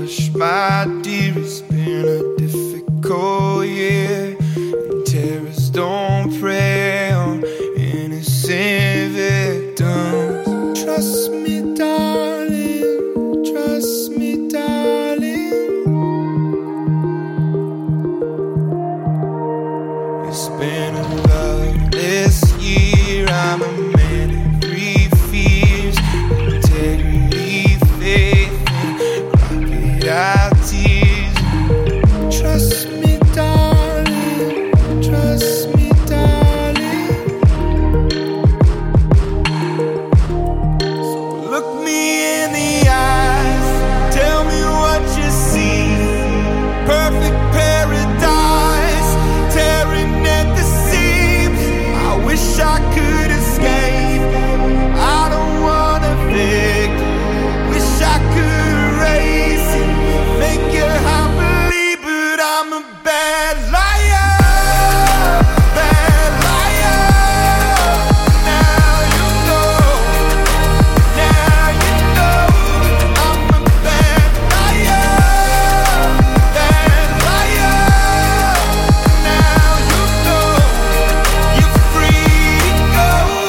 hush, my dear, it's been a difficult year, and terrorists don't prey on innocent victims. Trust me, darling, trust me, darling. It's been a loveless year, I'm a man of three fears: integrity, faith, and crocodile tears. Trust me, darling, trust me, darling. So look me in the eyes, tell me what you see. Perfect paradise, tearing at the seams. I wish I could escape, I don't wanna victim. Wish I could erase it, make your heart believe, but I'm a bad liar, bad liar. Now you know, now you know, I'm a bad liar, bad liar. Now you know, you're free to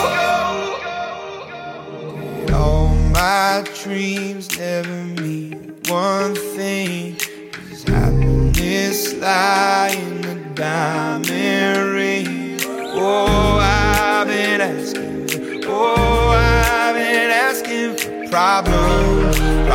go. All my dreams never mean one thing, 'cause happiness lie in the diamond ring. Oh, I've been asking for problems.